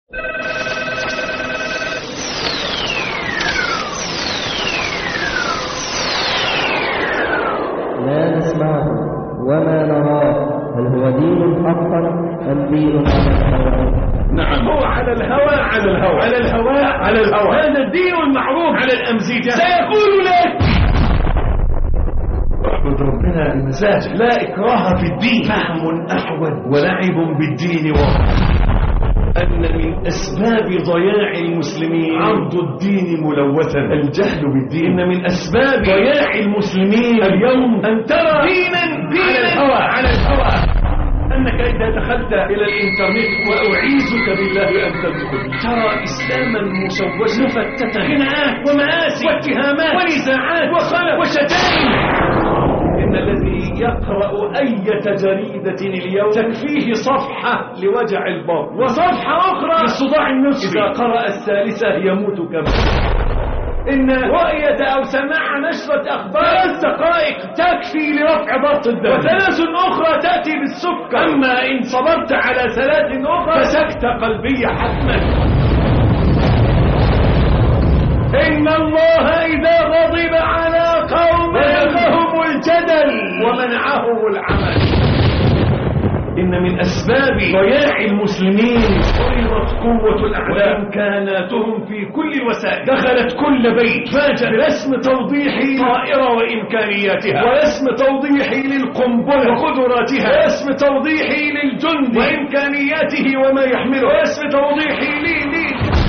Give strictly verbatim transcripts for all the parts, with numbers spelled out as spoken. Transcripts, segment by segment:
لا نسمعه وما نراه، هل هو دين حقا أم دين على الهوى؟ نعم، هو على الهوى على الهوى على الهوى على الهوى. هذا الدين المعروف على الأمزجة سيقول لك اعبد ربنا المزاج، لا إكراه في الدين. فهم أحول ولعب بالدين وهم أن من أسباب ضياع المسلمين عرض الدين ملوثا، الجهل بالدين. إن من أسباب ضياع المسلمين اليوم أن ترى دينا دينا على الهوى على الهوى. أنك إذا دخلت إلى الإنترنت، وأعيذك بالله أن تدخل، ترى إسلاما مشوشا مفتتا، خناقات ومآسي واتهامات ونزاعات وخلف وشتائم. إن الذي يقرأ أي جريدة اليوم تكفيه صفحة لوجع البطن وصفحة أخرى للصداع النصفي، إذا قرأ الثالثة يموت كما. إن رؤية أو سماع نشرة أخبار ثلاث دقائق تكفي لرفع ضغط الدم، وثلاث أخرى تأتي بالسكر. أما إن صبرت على ثلاث أخرى فسكتة قلبية حتما. إن الله إذا غضب على قوم لهم الجدل ومنعهم العمل. إن من أسباب ضياع المسلمين فرضت قوة الأعلام، وإمكاناتهم في كل الوسائل دخلت كل بيت، فاجأ برسم توضيحي طائرة وإمكانياتها، ورسم توضيحي للقنبلة وقدراتها، ورسم توضيحي للجند وإمكانياته وما يحمله، ورسم توضيحي لي لي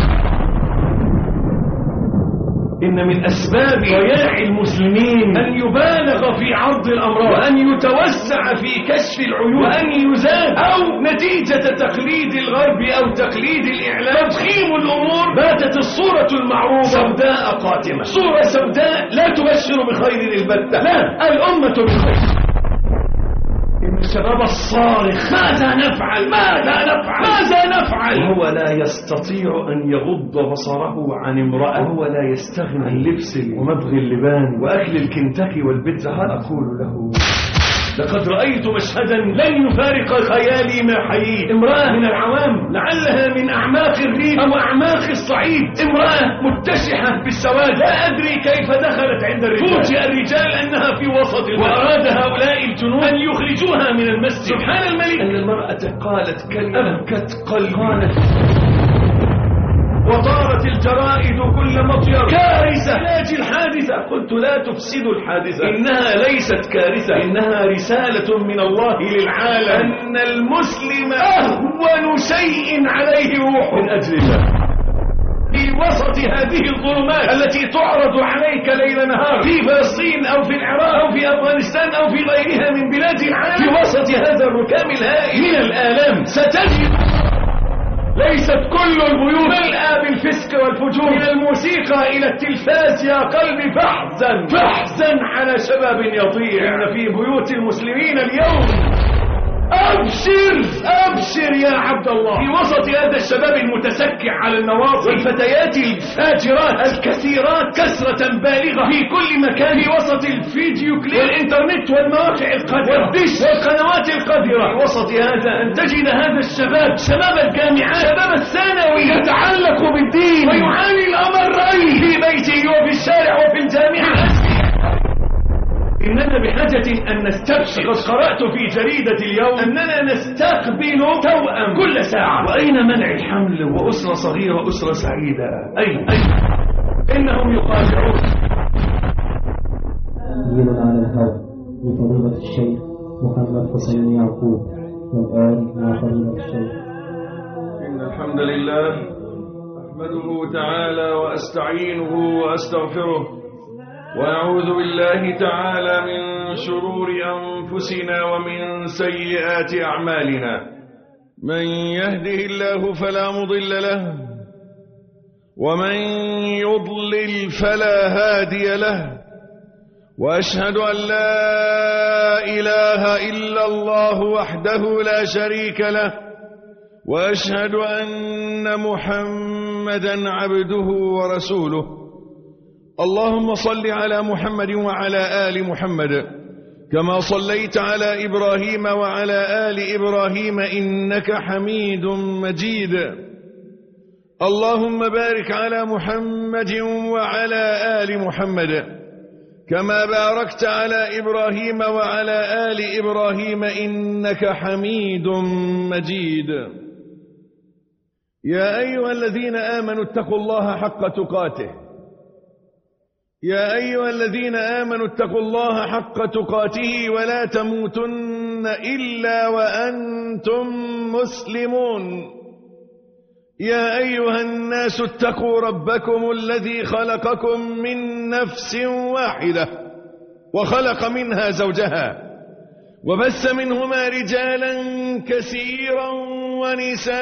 إن من أسباب ضياع المسلمين أن يبالغ في عرض الأمراض، وأن يتوسع في كشف العيوب، وأن يزاد أو نتيجة تقليد الغرب أو تقليد الإعلام تضخيم الأمور. باتت الصورة المعروفة سوداء قاتمة، صورة سوداء لا تبشر بخير البتة. لا، الأمة بخير. إن الشباب الصارخ ماذا نفعل ماذا نفعل ماذا نفعل وهو لا يستطيع أن يغض بصره عن امرأة، وهو لا يستغني عن لبس ومضغ اللبان وأكل الكنتاكي والبيتزا. أقول له لقد رأيت مشهدا لن يفارق خيالي ما حييت. امرأة من العوام، لعلها من أعماق الريف أو أعماق الصعيد، امرأة متشحة بالسواد، لا أدري كيف دخلت عند الرجال. فوجئ الرجال أنها في وسط المسجد، وأراد هؤلاء الجنود أن يخرجوها من المسجد. سبحان الملك، أن المرأة قالت كلمة أبكت قلبي، وطارت الجرائد كل مطير كارثة لاجل الحادثة. قلت لا تفسدوا الحادثة، إنها ليست كارثة، إنها رسالة من الله للعالم أن المسلم أهون شيء عليه روح من أجل الله. في وسط هذه الظلمات التي تعرض عليك ليل نهار في فلسطين أو في العراق أو في أفغانستان أو في غيرها من بلاد العالم، في وسط هذا الركام الهائل من الآلام ستجد ليست كل البيوت ملأى بالفسق والفجور، من الموسيقى إلى التلفاز يا قلبي فاحزن فاحزن على شباب يضيع. إن في بيوت المسلمين اليوم أبشر أبشر يا عبد الله، في وسط هذا الشباب المتسكع على النواصي والفتيات الفاجرات الكثيرات كثرة بالغة في كل مكان، في وسط الفيديو كليب والإنترنت والمواقع القذرة والدش والقنوات القذرة. في وسط هذا أن تجد هذا الشباب، شباب الجامعات، شباب الثانوي، يتعلق بالدين ويعاني الأمرين في بيته وفي الشارع وفي الجامعة. إننا بحاجة أن نستبشر. قد قرأت في جريدة اليوم أننا نستقبل توأم كل ساعة، وأين منع الحمل وأسرة صغيرة أسرة سعيدة؟ أين أين إنهم يقاطعون. دين على الهوى لفضيلة الشيخ محمد حسين يعقوب. والآن مع فضيلة الشيخ. إن الحمد لله أحمده تعالى وأستعينه وأستغفره، وأعوذ بالله تعالى من شرور أنفسنا ومن سيئات أعمالنا. من يهده الله فلا مضل له، ومن يضلل فلا هادي له، وأشهد أن لا إله إلا الله وحده لا شريك له، وأشهد أن محمدا عبده ورسوله. اللهم صل على محمد وعلى آل محمد كما صليت على إبراهيم وعلى آل إبراهيم إنك حميد مجيد. اللهم بارك على محمد وعلى آل محمد كما باركت على إبراهيم وعلى آل إبراهيم إنك حميد مجيد. يا أيها الذين آمنوا اتقوا الله حق تقاته يا أيها الذين آمنوا اتقوا الله حق تقاته ولا تموتن إلا وأنتم مسلمون. يا أيها الناس اتقوا ربكم الذي خلقكم من نفس واحدة وخلق منها زوجها وبث منهما رجالا كثيرا ونساء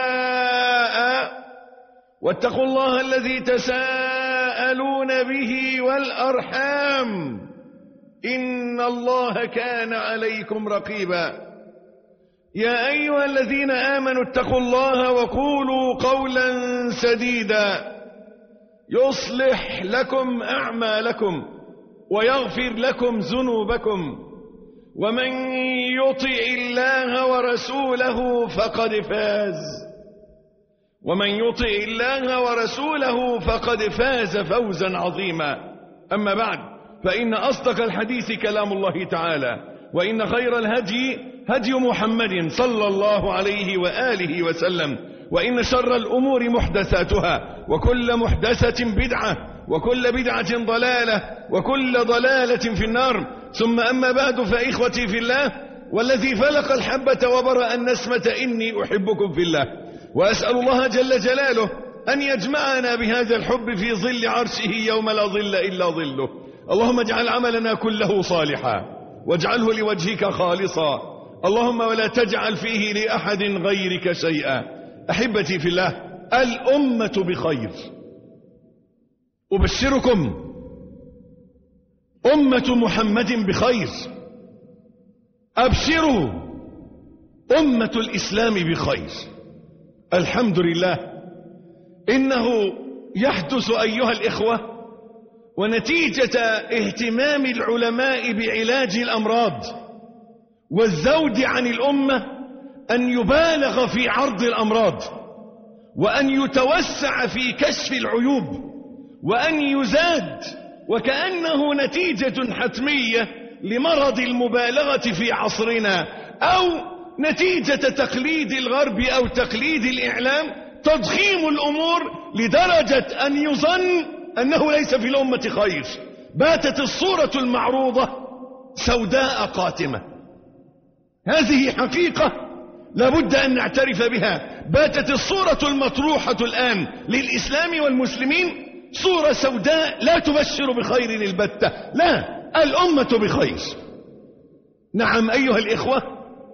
واتقوا الله الذي تساءلون به والأرحام إن الله كان عليكم رقيبا. يا أيها الذين آمنوا اتقوا الله وقولوا قولا سديدا يصلح لكم أعمالكم ويغفر لكم ذنوبكم ومن يطع الله ورسوله فقد فاز ومن يطع الله ورسوله فقد فاز فوزا عظيما. أما بعد، فإن أصدق الحديث كلام الله تعالى، وإن خير الهدي هدي محمد صلى الله عليه وآله وسلم، وإن شر الأمور محدثاتها، وكل محدثة بدعة، وكل بدعة ضلالة، وكل ضلالة في النار. ثم أما بعد، فإخوتي في الله والذي فلق الحبة وبرأ النسمة إني أحبكم في الله، وأسأل الله جل جلاله أن يجمعنا بهذا الحب في ظل عرشه يوم لا ظل إلا ظله. اللهم اجعل عملنا كله صالحا واجعله لوجهك خالصا، اللهم ولا تجعل فيه لأحد غيرك شيئا. أحبتي في الله، الأمة بخير. أبشركم، أمة محمد بخير. أبشروا، أمة الإسلام بخير. الحمد لله، إنه يحدث أيها الإخوة ونتيجة اهتمام العلماء بعلاج الأمراض والزود عن الأمة أن يبالغ في عرض الأمراض، وأن يتوسع في كشف العيوب، وأن يزاد، وكأنه نتيجة حتمية لمرض المبالغة في عصرنا، أو نتيجة تقليد الغرب أو تقليد الإعلام، تضخيم الأمور لدرجة أن يظن أنه ليس في الأمة خير. باتت الصورة المعروضة سوداء قاتمة. هذه حقيقة لابد أن نعترف بها. باتت الصورة المطروحة الآن للإسلام والمسلمين صورة سوداء لا تبشر بخير البتة. لا، الأمة بخير. نعم أيها الإخوة،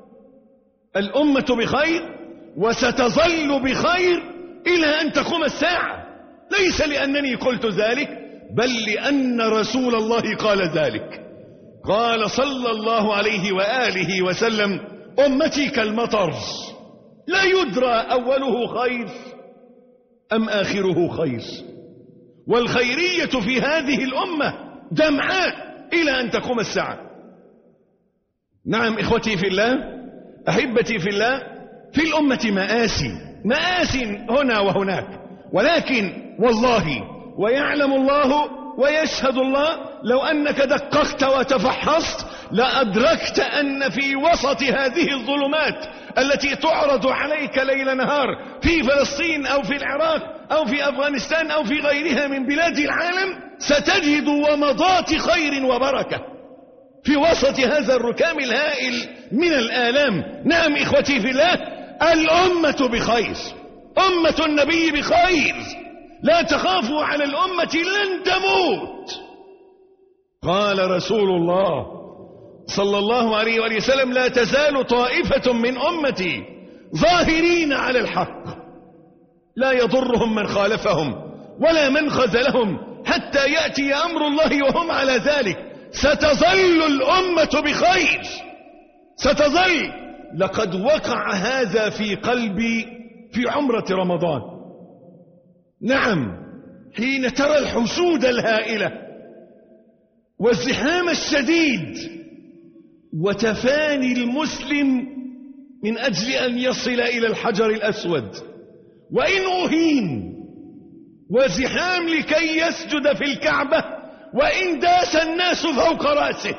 الأمة بخير، وستظل بخير إلى أن تقوم الساعة. ليس لأنني قلت ذلك، بل لأن رسول الله قال ذلك. قال صلى الله عليه وآله وسلم: أمتي كالمطر لا يدرى أوله خير أم آخره خير. والخيرية في هذه الأمة جمعاء إلى أن تقوم الساعة. نعم إخوتي في الله، أحبتي في الله، في الأمة مآسي مآسي هنا وهناك، ولكن والله ويعلم الله ويشهد الله لو أنك دققت وتفحصت لأدركت أن في وسط هذه الظلمات التي تعرض عليك ليل نهار في فلسطين أو في العراق أو في أفغانستان أو في غيرها من بلاد العالم ستجد ومضات خير وبركة في وسط هذا الركام الهائل من الآلام. نعم إخوتي في الله، الأمة بخير، أمة النبي بخير. لا تخافوا على الأمة لن تموت. قال رسول الله صلى الله عليه وآله وسلم: لا تزال طائفة من أمتي ظاهرين على الحق لا يضرهم من خالفهم ولا من خذلهم حتى يأتي أمر الله وهم على ذلك. ستظل الأمة بخير، ستظل. لقد وقع هذا في قلبي في عمرة رمضان. نعم، حين ترى الحشود الهائلة والزحام الشديد وتفاني المسلم من أجل أن يصل إلى الحجر الأسود وإن أهين وزحام لكي يسجد في الكعبة وإن داس الناس فوق رأسه.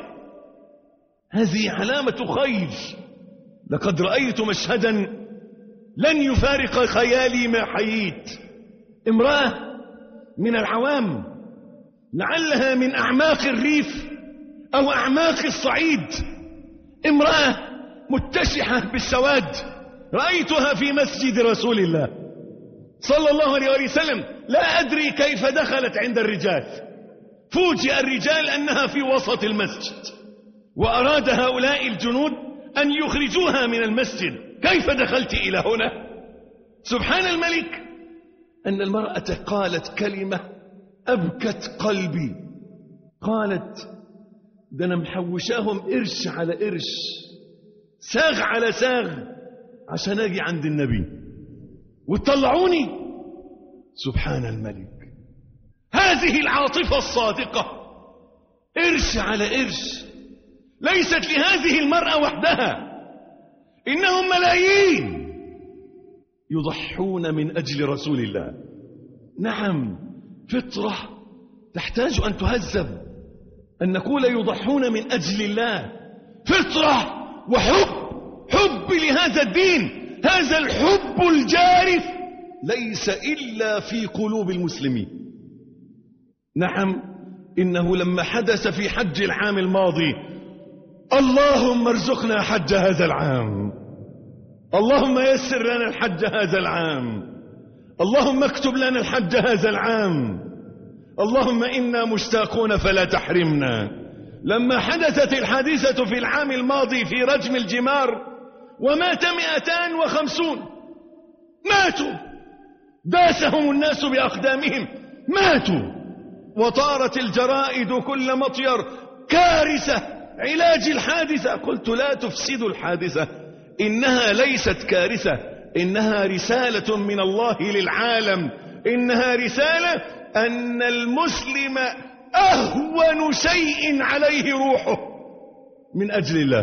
هذه علامة خير. لقد رأيت مشهدا لن يفارق خيالي ما حييت. امرأة من العوام، لعلها من أعماق الريف أو أعماق الصعيد، امرأة متسحة بالسواد، رأيتها في مسجد رسول الله صلى الله عليه وسلم، لا أدري كيف دخلت عند الرجال. فوجئ الرجال أنها في وسط المسجد، وأراد هؤلاء الجنود أن يخرجوها من المسجد. كيف دخلت إلى هنا؟ سبحان الملك أن المرأة قالت كلمة أبكت قلبي. قالت: ده أنا محوشاهم قرش على قرش، ساغ على ساغ، عشان أجي عند النبي وتطلعوني. سبحان الملك. هذه العاطفة الصادقة، قرش على قرش، ليست لهذه المرأة وحدها، إنهم ملايين يضحون من أجل رسول الله. نعم، فطرة تحتاج أن تهذب، أن نقول يضحون من أجل الله. فطرة وحب، حب لهذا الدين. هذا الحب الجارف ليس إلا في قلوب المسلمين. نعم، إنه لما حدث في حج العام الماضي: اللهم ارزقنا حج هذا العام، اللهم يسر لنا الحج هذا العام، اللهم اكتب لنا الحج هذا العام، اللهم إنا مشتاقون فلا تحرمنا. لما حدثت الحادثة في العام الماضي في رجم الجمار ومات مئتان وخمسون، ماتوا، داسهم الناس بأقدامهم، ماتوا، وطارت الجرائد كل مطير: كارثة، علاج الحادثة. قلت: لا تفسدوا الحادثة، إنها ليست كارثة، إنها رسالة من الله للعالم، إنها رسالة أن المسلم أهون شيء عليه روحه من أجل الله.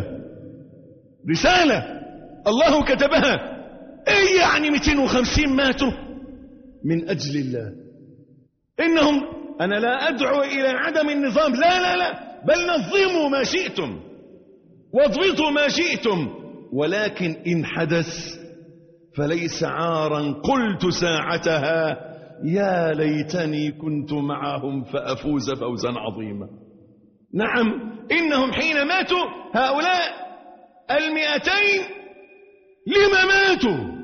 رسالة الله كتبها. إيه يعني مئتين وخمسين ماتوا من أجل الله؟ إنهم، أنا لا أدعو إلى عدم النظام، لا لا لا، بل نظموا ما شئتم واضبطوا ما شئتم، ولكن إن حدث فليس عارا. قلت ساعتها: يا ليتني كنت معهم فأفوز فوزا عظيما. نعم، إنهم حين ماتوا هؤلاء المئتين لما ماتوا؟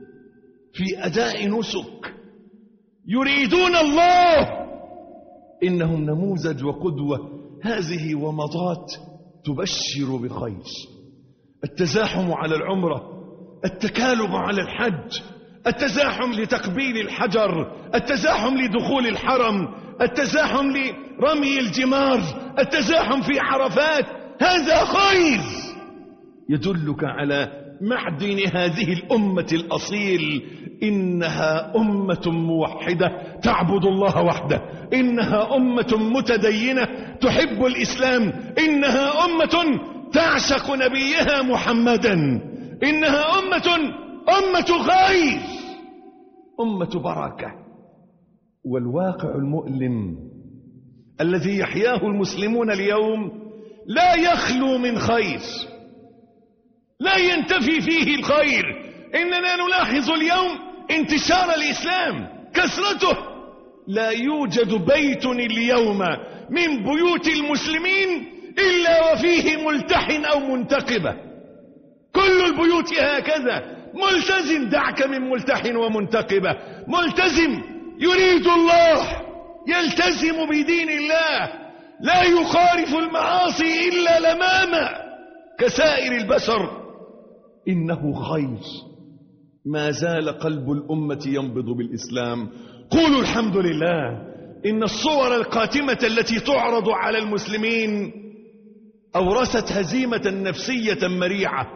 في أداء نسك، يريدون الله. إنهم نموذج وقدوة. هذه ومضات تبشر بخير. التزاحم على العمرة، التكالب على الحج، التزاحم لتقبيل الحجر، التزاحم لدخول الحرم، التزاحم لرمي الجمار، التزاحم في عرفات، هذا خير يدلك على معدن هذه الأمة الأصيل. إنها أمة موحدة تعبد الله وحده، إنها أمة متدينة تحب الإسلام، إنها أمة تعشق نبيها محمدا، إنها أمة أمة خير، أمة بركة. والواقع المؤلم الذي يحياه المسلمون اليوم لا يخلو من خير، لا ينتفي فيه الخير. إننا نلاحظ اليوم انتشار الإسلام، كثرته. لا يوجد بيت اليوم من بيوت المسلمين إلا وفيه ملتحن أو منتقبة. كل البيوت هكذا، ملتزم، دعك من ملتحن ومنتقبة، ملتزم يريد الله، يلتزم بدين الله، لا يخالف المعاصي إلا لماما كسائر البشر. إنه خير. ما زال قلب الأمة ينبض بالإسلام. قولوا الحمد لله. إن الصور القاتمة التي تعرض على المسلمين أورثت هزيمة نفسية مريعة.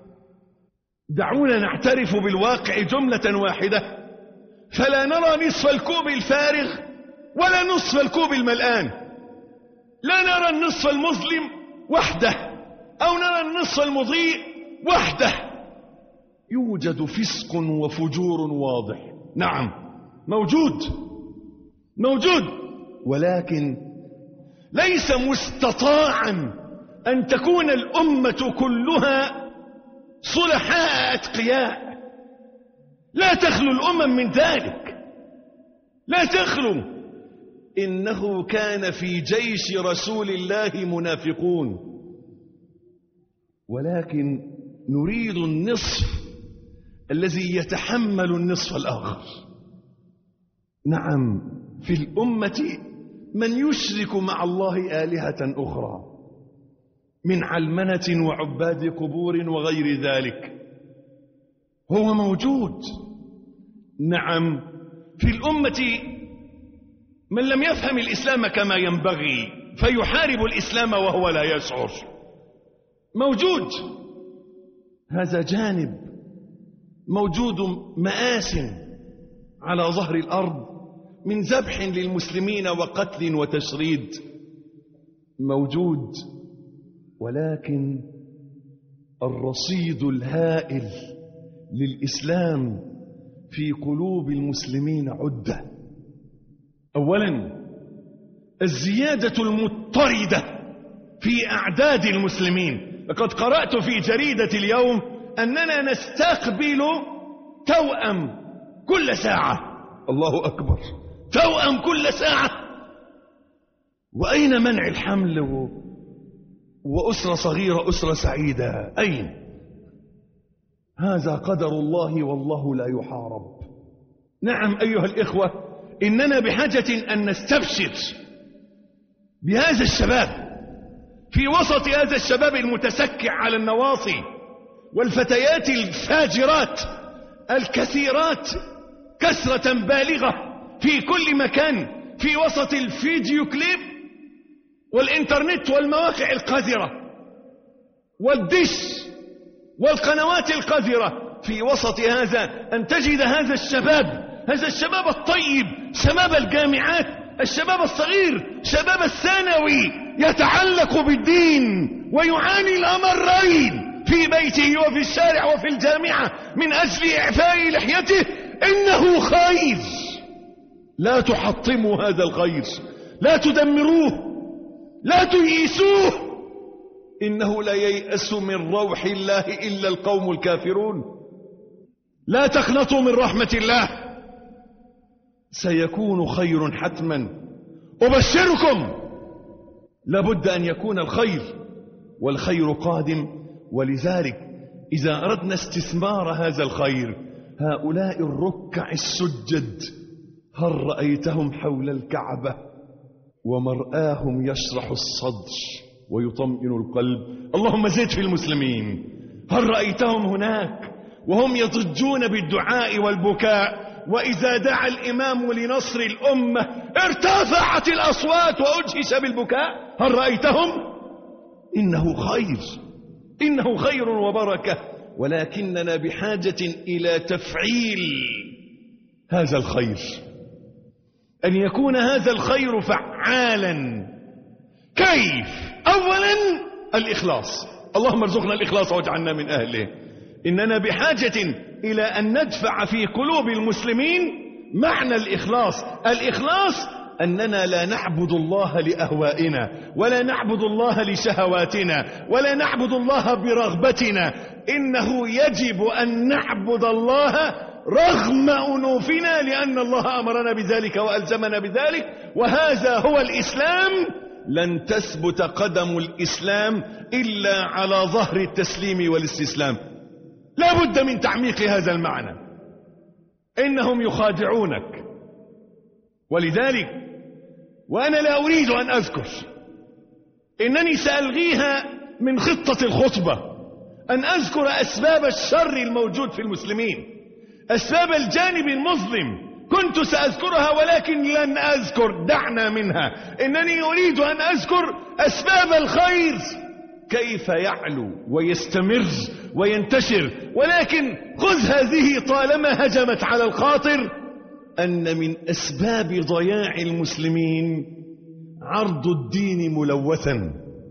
دعونا نعترف بالواقع جملة واحدة، فلا نرى نصف الكوب الفارغ ولا نصف الكوب الملآن. لا نرى النصف المظلم وحده أو نرى النصف المضيء وحده. يوجد فسق وفجور واضح. نعم موجود موجود، ولكن ليس مستطاعا أن تكون الأمة كلها صلحاء أتقياء، لا تخلو الأمم من ذلك، لا تخلو. إنه كان في جيش رسول الله منافقون، ولكن نريد النصف الذي يتحمل النصف الآخر. نعم في الأمة من يشرك مع الله آلهة أخرى من علمنة وعباد قبور وغير ذلك، هو موجود. نعم في الأمة من لم يفهم الإسلام كما ينبغي فيحارب الإسلام وهو لا يشعر، موجود. هذا جانب موجود مآس على ظهر الأرض من ذبح للمسلمين وقتل وتشريد، موجود. ولكن الرصيد الهائل للإسلام في قلوب المسلمين عدة. أولا الزيادة المضطردة في أعداد المسلمين. لقد قرأت في جريدة اليوم أننا نستقبل توأم كل ساعة. الله أكبر، توأم كل ساعة. وأين منع الحمل و... وأسرة صغيرة أسرة سعيدة؟ أين؟ هذا قدر الله والله لا يحارب. نعم أيها الإخوة، إننا بحاجة أن نستبشر بهذا الشباب في وسط هذا الشباب المتسكع على النواصي والفتيات الفاجرات الكثيرات كثرة بالغة في كل مكان، في وسط الفيديو كليب والإنترنت والمواقع القذرة والدش والقنوات القذرة. في وسط هذا أن تجد هذا الشباب، هذا الشباب الطيب، شباب الجامعات، الشباب الصغير، شباب الثانوي، يتعلق بالدين ويعاني الأمرين في بيته وفي الشارع وفي الجامعة من أجل إعفاء لحيته. إنه خير، لا تحطموا هذا الخير، لا تدمروه، لا تيئسوه. إنه لا ييأس من روح الله إلا القوم الكافرون. لا تقنطوا من رحمة الله، سيكون خير حتما، أبشركم. لابد أن يكون الخير، والخير قادم. ولذلك إذا أردنا استثمار هذا الخير، هؤلاء الركع السجد هل رأيتهم حول الكعبة ومرآهم يشرح الصدر ويطمئن القلب؟ اللهم زد في المسلمين. هل رأيتهم هناك وهم يضجون بالدعاء والبكاء، وإذا دعا الإمام لنصر الأمة ارتفعت الأصوات وأجهش بالبكاء؟ هل رأيتهم؟ إنه خير، إنه خير وبركة. ولكننا بحاجة إلى تفعيل هذا الخير، أن يكون هذا الخير فعالا. كيف؟ أولا الإخلاص. اللهم ارزقنا الإخلاص واجعلنا من أهله. إننا بحاجة إلى أن ندفع في قلوب المسلمين معنى الإخلاص. الإخلاص أننا لا نعبد الله لأهوائنا، ولا نعبد الله لشهواتنا، ولا نعبد الله برغبتنا. إنه يجب أن نعبد الله رغم أنوفنا، لأن الله أمرنا بذلك وألزمنا بذلك، وهذا هو الإسلام. لن تثبت قدم الإسلام إلا على ظهر التسليم والاستسلام. لا بد من تعميق هذا المعنى. إنهم يخادعونك، ولذلك وأنا لا أريد أن أذكر، إنني سألغيها من خطة الخطبة، أن أذكر أسباب الشر الموجود في المسلمين، أسباب الجانب المظلم. كنت سأذكرها ولكن لن أذكر، دعنا منها. إنني أريد أن أذكر أسباب الخير كيف يعلو ويستمر وينتشر. ولكن خذ هذه طالما هجمت على الخاطر، أن من أسباب ضياع المسلمين عرض الدين ملوثا،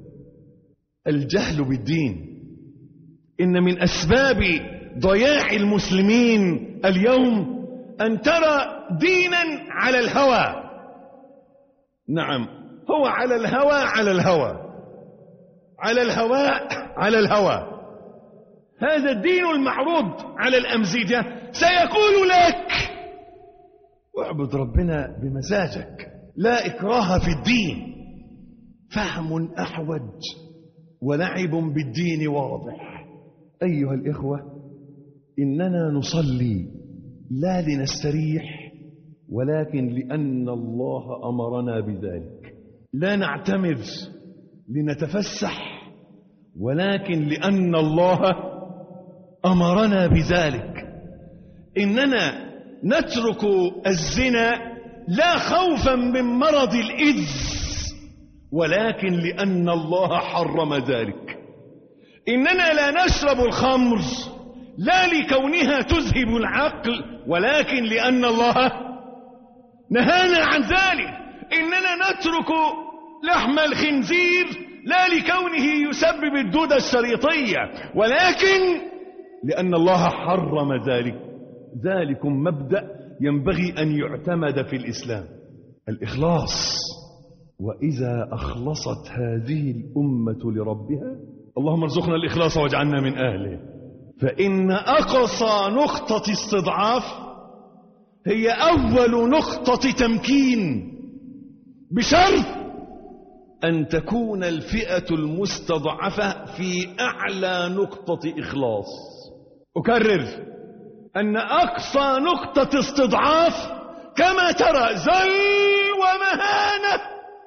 الجهل بالدين. إن من أسباب ضياع المسلمين اليوم أن ترى دينا على الهوى. نعم، هو على الهوى على الهوى على الهواء على الهوى. هذا الدين المعروض على الأمزجة سيقول لك اعبد ربنا بمزاجك، لا إكراه في الدين. فهم أحوج ولعب بالدين واضح. أيها الإخوة، إننا نصلي لا لنستريح، ولكن لأن الله أمرنا بذلك. لا نعتمر لنتفسح، ولكن لأن الله أمرنا بذلك. إننا نترك الزنا لا خوفا من مرض الإذ، ولكن لأن الله حرم ذلك. إننا لا نشرب الخمر لا لكونها تذهب العقل، ولكن لأن الله نهانا عن ذلك. إننا نترك لحم الخنزير لا لكونه يسبب الدودة الشريطية، ولكن لأن الله حرم ذلك. ذلكم مبدأ ينبغي أن يعتمد في الإسلام، الإخلاص. وإذا أخلصت هذه الأمة لربها، اللهم ارزقنا الإخلاص واجعلنا من أهله، فإن أقصى نقطة استضعاف هي أول نقطة تمكين، بشرط أن تكون الفئة المستضعفة في أعلى نقطة إخلاص. أكرر أن أقصى نقطة استضعاف كما ترى ذل ومهانة،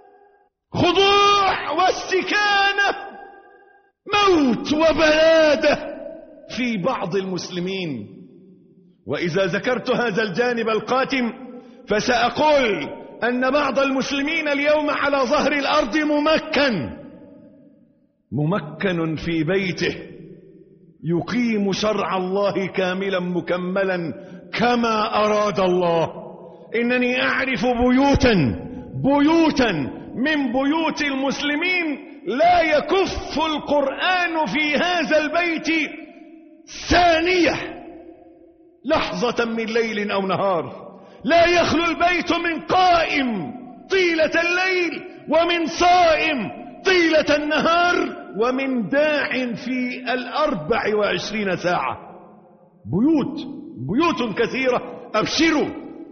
خضوع واستكانة، موت وبلادة في بعض المسلمين. وإذا ذكرت هذا الجانب القاتم فسأقول أن بعض المسلمين اليوم على ظهر الأرض ممكن ممكن في بيته يقيم شرع الله كاملا مكملا كما أراد الله. إنني أعرف بيوتا بيوتا من بيوت المسلمين لا يكف القرآن في هذا البيت ثانية لحظة من ليل أو نهار. لا يخلو البيت من قائم طيلة الليل، ومن صائم طيلة النهار، ومن داع في الأربع وعشرين ساعة. بيوت بيوت كثيرة، أبشروا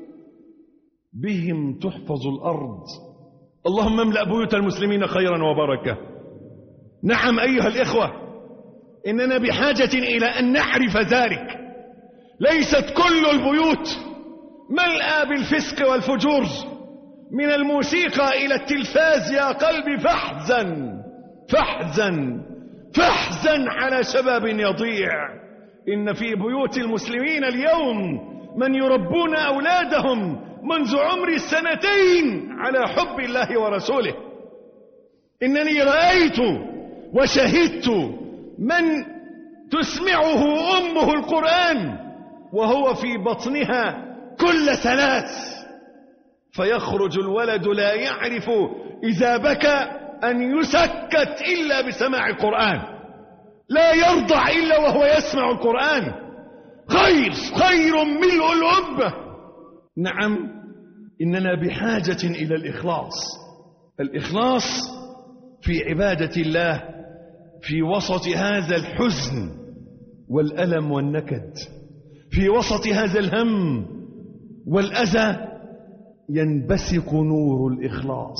بهم تحفظ الأرض. اللهم املأ بيوت المسلمين خيرا وبركة. نعم أيها الإخوة، إننا بحاجة إلى أن نعرف ذلك. ليست كل البيوت ملأى بالفسق والفجور، من الموسيقى إلى التلفاز يا قلبي فاحزن فاحزن فاحزن على شباب يضيع. إن في بيوت المسلمين اليوم من يربون أولادهم منذ عمر السنتين على حب الله ورسوله. إنني رأيت وشهدت من تسمعه أمه القرآن وهو في بطنها كل ثلاث، فيخرج الولد لا يعرف إذا بكى أن يسكت إلا بسماع القرآن، لا يرضع إلا وهو يسمع القرآن. خير خير ملء الأمة. نعم، إننا بحاجة إلى الإخلاص. الإخلاص في عبادة الله في وسط هذا الحزن والألم والنكد، في وسط هذا الهم والأذى ينبثق نور الإخلاص.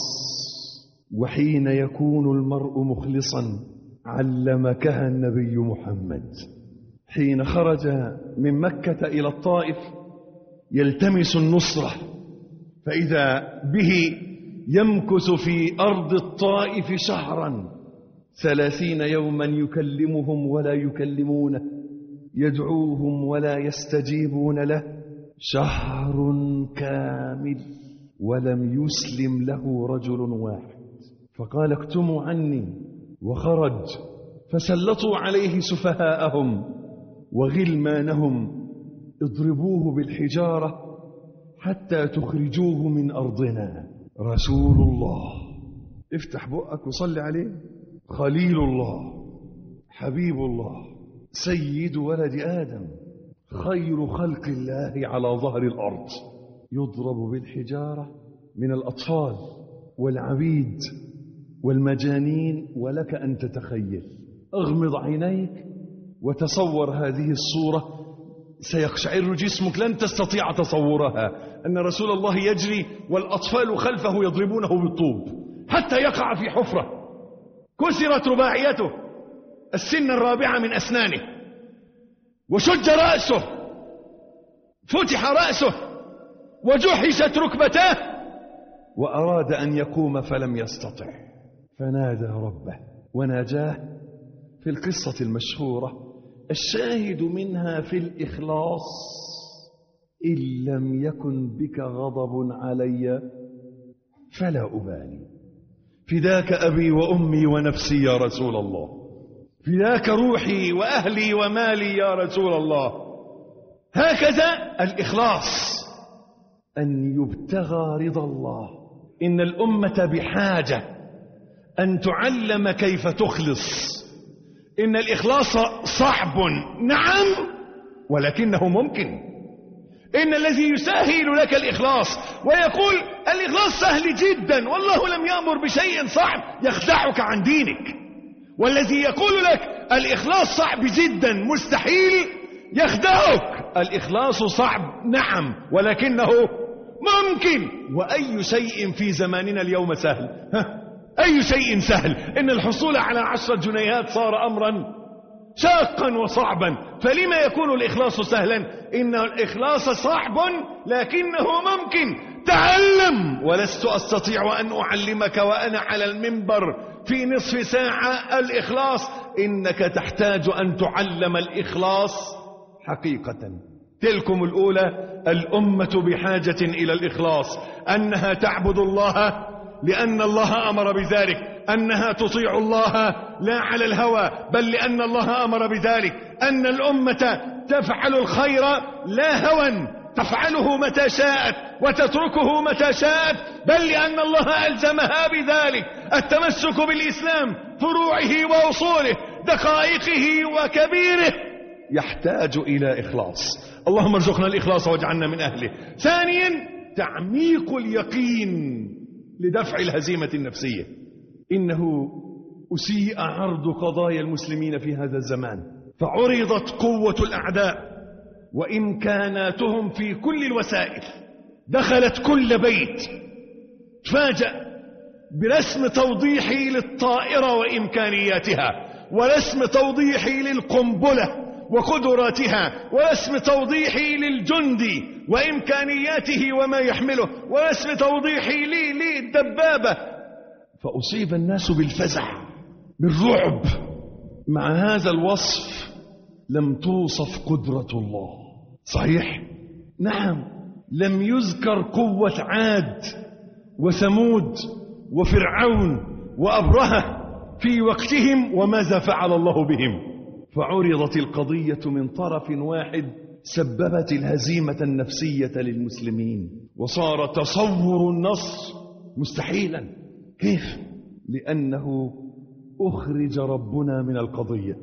وحين يكون المرء مخلصا علمكها النبي محمد حين خرج من مكة إلى الطائف يلتمس النصرة، فإذا به يمكث في أرض الطائف شهرا ثلاثين يوما يكلمهم ولا يكلمونه، يدعوهم ولا يستجيبون له، شهر كامل ولم يسلم له رجل واحد. فقال اكتموا عني، وخرج فسلطوا عليه سفهاءهم وغلمانهم، اضربوه بالحجارة حتى تخرجوه من أرضنا. رسول الله، افتح بقك وصلي عليه، خليل الله، حبيب الله، سيد ولد آدم، خير خلق الله على ظهر الأرض يضرب بالحجارة من الأطفال والعبيد والمجانين، ولك أن تتخيل. اغمض عينيك وتصور هذه الصورة، سيقشعر جسمك، لن تستطيع تصورها. أن رسول الله يجري والأطفال خلفه يضربونه بالطوب حتى يقع في حفرة كسرت رباعيته السن الرابعة من أسنانه، وشج رأسه، فتح رأسه، وجحشت ركبتاه، وأراد أن يقوم فلم يستطع، فنادى ربه وناجاه في القصة المشهورة الشاهد منها في الإخلاص: إن لم يكن بك غضب علي فلا أبالي، فداك أبي وأمي ونفسي يا رسول الله، فداك روحي وأهلي ومالي يا رسول الله. هكذا الإخلاص، أن يبتغى رضا الله. إن الأمة بحاجة أن تعلم كيف تخلص. إن الإخلاص صعب نعم، ولكنه ممكن. إن الذي يسهل لك الإخلاص ويقول الإخلاص سهل جدا والله لم يأمر بشيء صعب يخدعك عن دينك، والذي يقول لك الإخلاص صعب جدا مستحيل يخدعك. الإخلاص صعب نعم، ولكنه ممكن. وأي شيء في زماننا اليوم سهل؟ ها؟ أي شيء سهل؟ إن الحصول على عشر جنيهات صار أمرا شاقا وصعبا، فلما يكون الإخلاص سهلا؟ إن الإخلاص صعب لكنه ممكن. تعلم، ولست أستطيع أن أعلمك وأنا على المنبر في نصف ساعة الإخلاص. إنك تحتاج أن تعلم الإخلاص حقيقة. تلكم الأولى: الأمة بحاجة إلى الإخلاص، أنها تعبد الله لأن الله أمر بذلك، أنها تطيع الله لا على الهوى بل لأن الله أمر بذلك، أن الأمة تفعل الخير لا هوى تفعله متى شاءت وتتركه متى شاءت، بل لأن الله ألزمها بذلك. التمسك بالإسلام فروعه وأصوله دقائقه وكبيره يحتاج إلى إخلاص. اللهم ارزقنا الإخلاص واجعلنا من أهله. ثانيا: تعميق اليقين لدفع الهزيمة النفسية. إنه أسيء عرض قضايا المسلمين في هذا الزمان، فعرضت قوة الأعداء وإمكاناتهم في كل الوسائل، دخلت كل بيت. تفاجأ برسم توضيحي للطائرة وإمكانياتها، ورسم توضيحي للقنبلة وقدراتها، ورسم توضيحي للجندي وإمكانياته وما يحمله، ورسم توضيحي لي للدبابة. فأصيب الناس بالفزع بالرعب. مع هذا الوصف لم توصف قدرة الله. صحيح؟ نعم، لم يذكر قوة عاد وثمود وفرعون وأبرهة في وقتهم وماذا فعل الله بهم. فعرضت القضية من طرف واحد سببت الهزيمة النفسية للمسلمين، وصار تصور النصر مستحيلا. كيف؟ لأنه أخرج ربنا من القضية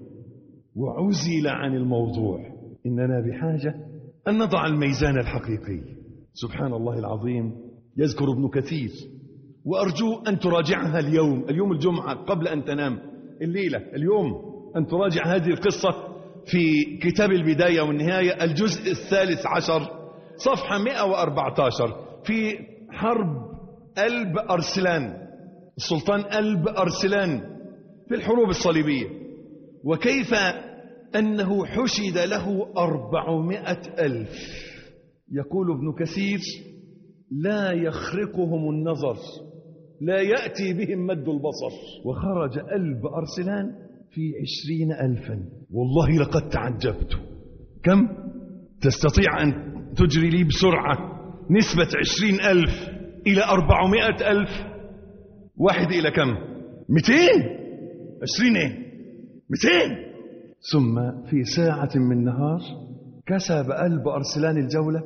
وعزل عن الموضوع. إننا بحاجة أن نضع الميزان الحقيقي. سبحان الله العظيم. يذكر ابن كثير، وأرجو أن تراجعها اليوم، اليوم الجمعة قبل أن تنام، الليلة اليوم أن تراجع هذه القصة في كتاب البداية والنهاية الجزء الثالث عشر صفحة مئة وأربعة عشر في حرب ألب أرسلان، السلطان ألب أرسلان في الحروب الصليبية، وكيف أنه حشد له أربعمائة ألف. يقول ابن كثير: لا يخرقهم النظر، لا يأتي بهم مد البصر. وخرج ألب أرسلان في عشرين ألفا. والله لقد تعجبت. كم تستطيع أن تجري لي بسرعة نسبة عشرين ألف إلى أربعمائة ألف؟ واحد إلى كم؟ مئتين. عشرين إيه؟ مئتين. ثم في ساعة من نهار كسب ألب أرسلان الجولة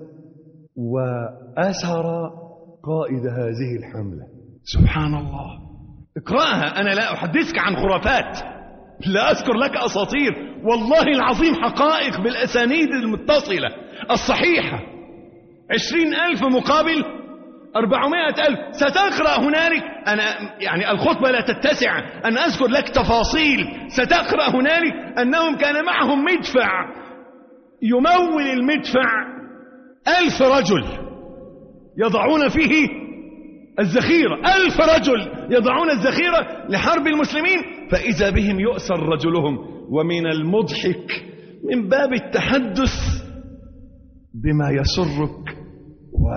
وأسر قائد هذه الحملة. سبحان الله. اقرأها، أنا لا أحدثك عن خرافات، لا أذكر لك أساطير، والله العظيم حقائق بالأسانيد المتصلة الصحيحة. عشرين ألف مقابل أربعمائة ألف. ستقرأ هنالك، أنا يعني الخطبة لا تتسع أن أذكر لك تفاصيل. ستقرأ هنالك أنهم كان معهم مدفع يمول المدفع ألف رجل يضعون فيه الذخيرة، ألف رجل يضعون الذخيرة لحرب المسلمين، فإذا بهم يؤسر رجلهم. ومن المضحك من باب التحدث بما يسرك و...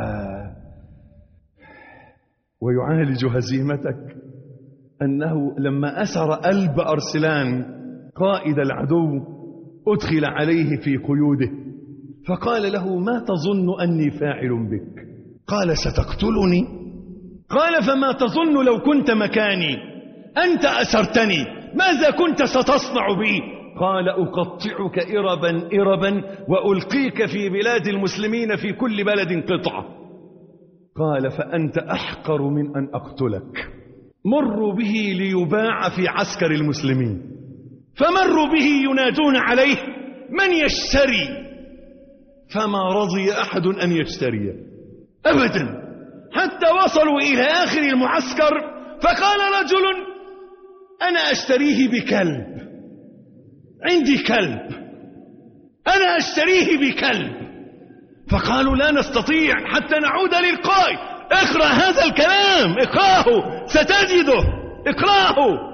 ويعالج هزيمتك أنه لما أسر ألب أرسلان قائد العدو أدخل عليه في قيوده، فقال له: ما تظن أني فاعل بك؟ قال: ستقتلني. قال: فما تظن لو كنت مكاني؟ أنت أسرتني، ماذا كنت ستصنع بي؟ قال: أقطعك إربا إربا وألقيك في بلاد المسلمين في كل بلد قطعة. قال: فأنت أحقر من أن أقتلك. مروا به ليباع في عسكر المسلمين، فمروا به ينادون عليه: من يشتري؟ فما رضي أحد أن يشتري أبدا، حتى وصلوا إلى آخر المعسكر، فقال رجل: أنا أشتريه بكلب، عندي كلب، أنا أشتريه بكلب. فقالوا: لا نستطيع حتى نعود للقائد، اقرأ هذا الكلام، اقرأه ستجده، اقرأه.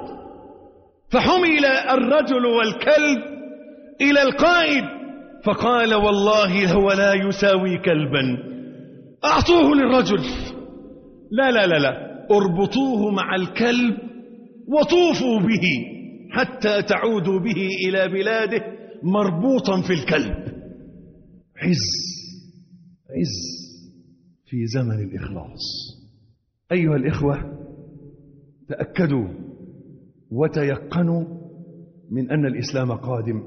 فحمل الرجل والكلب إلى القائد، فقال: والله هو لا يساوي كلبا، أعطوه للرجل. لا لا لا لا، اربطوه مع الكلب وطوفوا به حتى تعودوا به إلى بلاده مربوطا في الكلب. عز عز في زمن الإخلاص. أيها الإخوة، تأكدوا وتيقنوا من أن الإسلام قادم،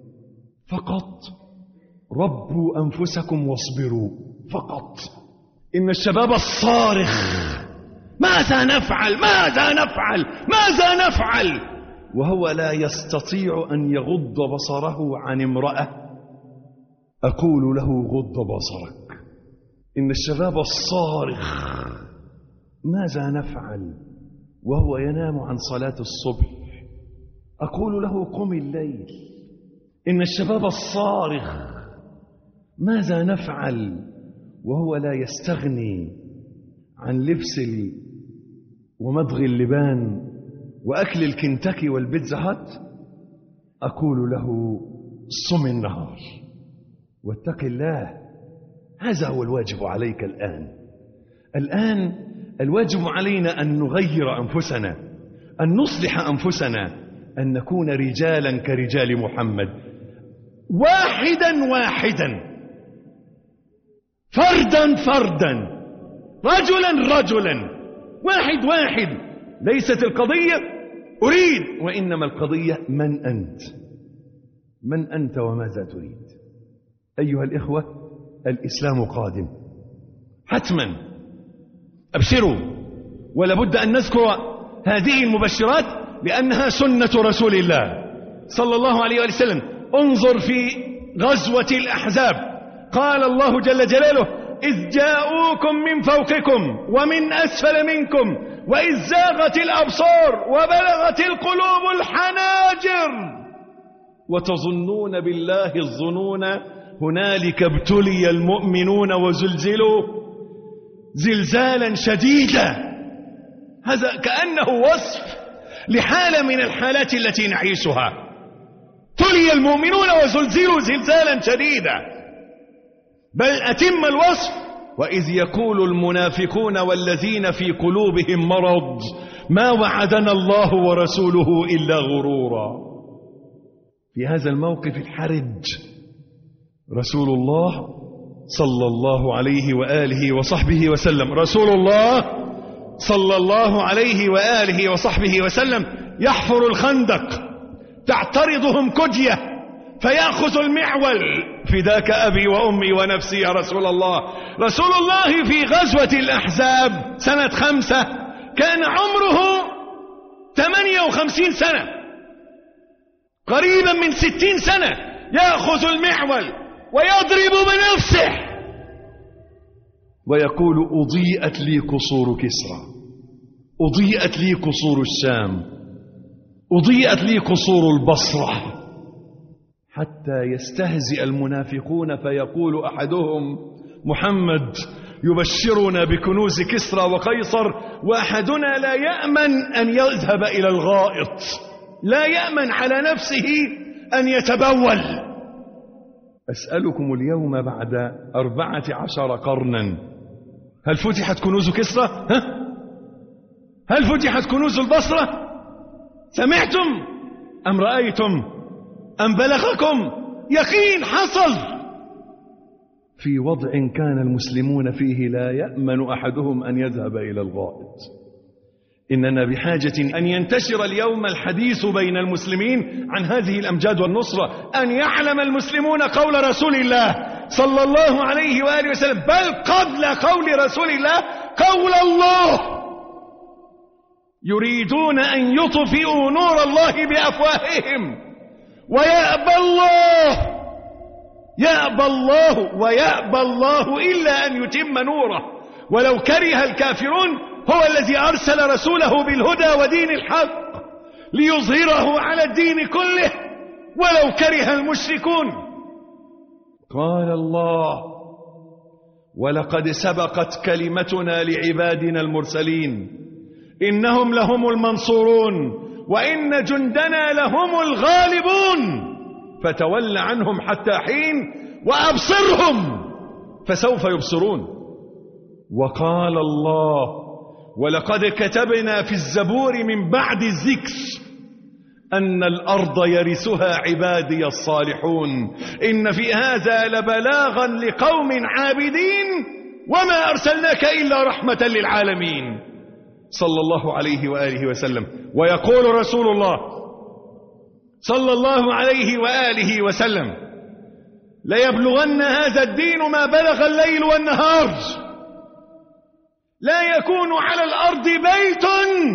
فقط ربوا أنفسكم واصبروا فقط. إن الشباب الصارخ: ماذا نفعل؟ ماذا نفعل؟ ماذا نفعل؟ وهو لا يستطيع أن يغض بصره عن امرأة، أقول له: غض بصرك. إن الشباب الصارخ: ماذا نفعل؟ وهو ينام عن صلاة الصبح، أقول له: قم الليل. إن الشباب الصارخ: ماذا نفعل؟ وهو لا يستغني عن لبس ومضغ اللبان وأكل الكنتاكي والبيتزا هات، أقول له: صم النهار واتق الله. هذا هو الواجب عليك الآن. الآن الواجب علينا أن نغير أنفسنا، أن نصلح أنفسنا، أن نكون رجالا كرجال محمد، واحدا واحدا، فردا فردا، رجلا رجلا، واحد واحد. ليست القضية أريد، وإنما القضية من أنت، من أنت وماذا تريد. أيها الإخوة، الإسلام قادم حتما، أبشروا. ولا بد أن نذكر هذه المبشرات لأنها سنة رسول الله صلى الله عليه وسلم. انظر في غزوة الأحزاب، قال الله جل جلاله: إذ جاءوكم من فوقكم ومن أسفل منكم وإذ زاغت الأبصار وبلغت القلوب الحناجر وتظنون بالله الظنون هنالك ابتلي المؤمنون وزلزلوا زلزالا شديدا. هذا كأنه وصف لحالة من الحالات التي نعيشها. ابتلي المؤمنون وزلزلوا زلزالا شديدا. بل أتم الوصف: وإذ يقول المنافقون والذين في قلوبهم مرض ما وعدنا الله ورسوله إلا غرورا. في هذا الموقف الحرج رسول الله صلى الله عليه وآله وصحبه وسلم، رسول الله صلى الله عليه وآله وصحبه وسلم يحفر الخندق، تعترضهم كدية فيأخذ المعول: فداك أبي وأمي ونفسي يا رسول الله. رسول الله في غزوة الأحزاب سنة خمسة كان عمره ثمانية وخمسين سنة، قريبا من ستين سنة يأخذ المعول ويضرب بنفسه ويقول أضيئت لي قصور كسرى، أضيئت لي قصور الشام، أضيئت لي قصور البصرة، حتى يستهزئ المنافقون فيقول أحدهم محمد يبشرنا بكنوز كسرى وقيصر وأحدنا لا يأمن أن يذهب إلى الغائط، لا يأمن على نفسه أن يتبول. أسألكم اليوم بعد أربعة عشر قرنا هل فتحت كنوز كسرى؟ ها؟ هل فتحت كنوز البصرة؟ سمعتم أم رأيتم أم بلغكم؟ يقين حصل في وضع كان المسلمون فيه لا يأمن أحدهم أن يذهب إلى الغائط. إننا بحاجة أن ينتشر اليوم الحديث بين المسلمين عن هذه الأمجاد والنصرة، أن يعلم المسلمون قول رسول الله صلى الله عليه وآله وسلم، بل قبل قول رسول الله قول الله. يريدون أن يطفئوا نور الله بأفواههم ويأبى الله، يأبى الله ويأبى الله إلا أن يتم نوره ولو كره الكافرون. هو الذي أرسل رسوله بالهدى ودين الحق ليظهره على الدين كله ولو كره المشركون. قال الله ولقد سبقت كلمتنا لعبادنا المرسلين إنهم لهم المنصورون وإن جندنا لهم الغالبون فتول عنهم حتى حين وأبصرهم فسوف يبصرون. وقال الله ولقد كتبنا في الزبور من بعد الذكر أن الأرض يرثها عبادي الصالحون إن في هذا لبلاغا لقوم عابدين وما أرسلناك إلا رحمة للعالمين صلى الله عليه وآله وسلم. ويقول رسول الله صلى الله عليه وآله وسلم ليبلغن هذا الدين ما بلغ الليل والنهار، لا يكون على الأرض بيت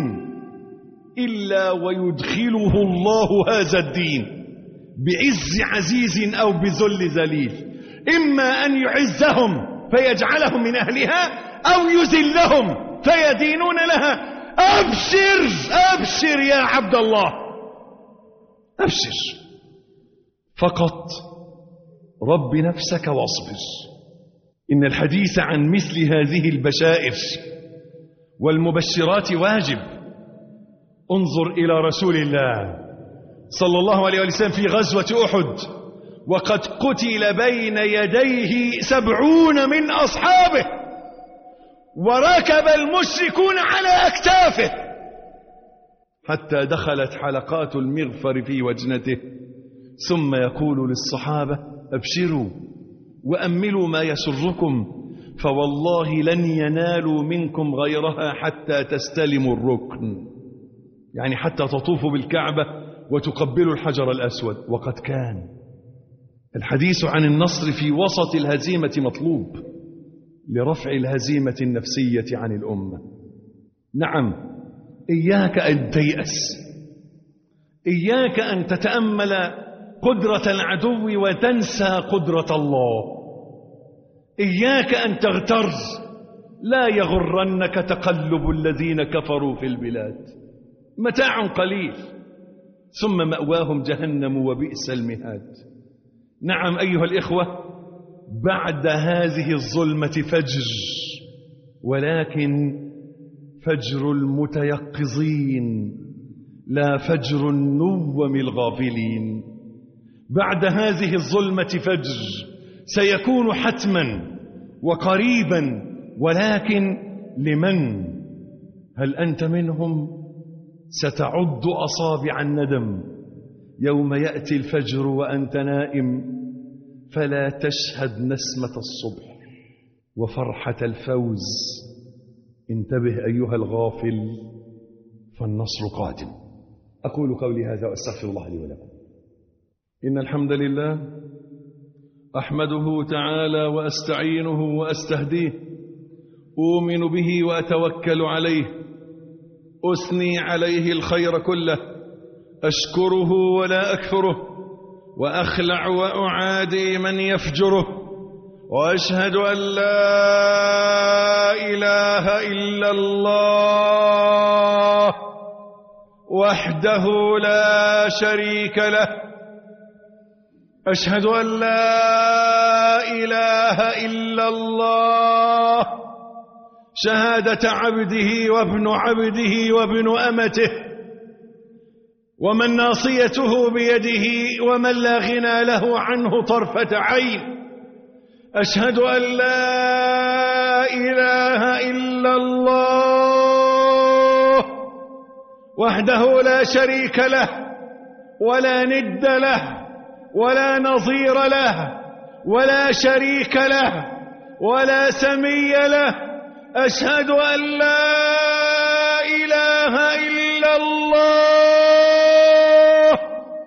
إلا ويدخله الله هذا الدين بعز عزيز أو بذل ذليل، إما أن يعزهم فيجعلهم من أهلها أو يذلهم فيدينون لها. أبشر أبشر يا عبد الله أبشر، فقط رب نفسك واصبر. إن الحديث عن مثل هذه البشائر والمبشرات واجب. انظر إلى رسول الله صلى الله عليه وسلم في غزوة أحد وقد قتل بين يديه سبعون من أصحابه وركب المشركون على أكتافه حتى دخلت حلقات المغفر في وجنته، ثم يقول للصحابة أبشروا وأملوا ما يسركم فوالله لن ينالوا منكم غيرها حتى تستلموا الركن، يعني حتى تطوفوا بالكعبة وتقبلوا الحجر الأسود. وقد كان الحديث عن النصر في وسط الهزيمة مطلوب لرفع الهزيمة النفسية عن الأمة. نعم، إياك أن تيأس، إياك أن تتأمل قدرة العدو وتنسى قدرة الله، إياك أن تغتر، لا يغرنك تقلب الذين كفروا في البلاد، متاع قليل ثم مأواهم جهنم وبئس المهاد. نعم أيها الإخوة، بعد هذه الظلمة فجر، ولكن فجر المتيقظين لا فجر النوم الغافلين. بعد هذه الظلمة فجر سيكون حتما وقريبا، ولكن لمن؟ هل أنت منهم؟ ستعد أصابع الندم يوم يأتي الفجر وأنت نائم، فلا تشهد نسمة الصبح وفرحة الفوز. انتبه أيها الغافل فالنصر قادم. أقول قولي هذا وأستغفر الله لي ولكم. إن الحمد لله أحمده تعالى وأستعينه وأستهديه، أؤمن به وأتوكل عليه، أثني عليه الخير كله، أشكره ولا أكفره، وأخلع وأعادي من يفجره، وأشهد أن لا إله إلا الله وحده لا شريك له. أشهد أن لا إله إلا الله شهادة عبده وابن عبده وابن أمته، ومن ناصيته بيده ومن لا غنى له عنه طرفة عين. أشهد أن لا إله إلا الله وحده لا شريك له ولا ند له ولا نظير له ولا شريك له ولا سمي له. أشهد أن لا إله إلا الله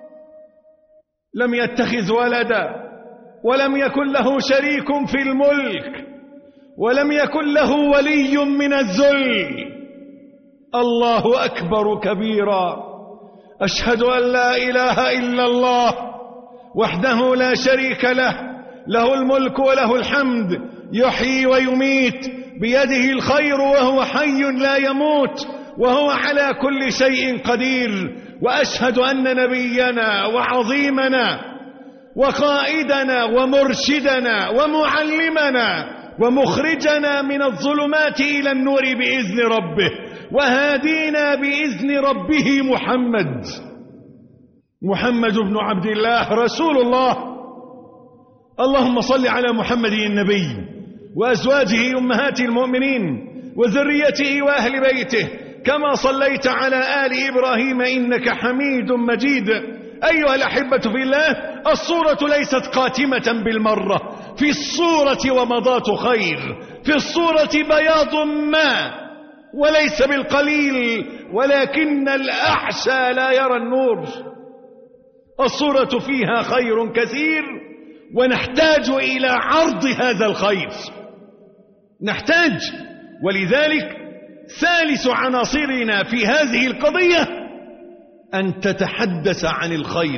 لم يتخذ ولدا ولم يكن له شريك في الملك ولم يكن له ولي من الذل. الله أكبر كبيرا. أشهد أن لا إله إلا الله وحده لا شريك له، له الملك وله الحمد، يحيي ويميت، بيده الخير وهو حي لا يموت، وهو على كل شيء قدير. وأشهد أن نبينا وعظيمنا وقائدنا ومرشدنا ومعلمنا ومخرجنا من الظلمات إلى النور بإذن ربه وهادينا بإذن ربه محمد محمد بن عبد الله رسول الله. اللهم صل على محمد النبي وأزواجه أمهات المؤمنين وذريته وأهل بيته كما صليت على آل إبراهيم إنك حميد مجيد. أيها الأحبة في الله، الصورة ليست قاتمة بالمرة، في الصورة ومضات خير، في الصورة بياض ما وليس بالقليل، ولكن الأعشى لا يرى النور. الصورة فيها خير كثير، ونحتاج إلى عرض هذا الخير، نحتاج. ولذلك ثالث عناصرنا في هذه القضية أن تتحدث عن الخير.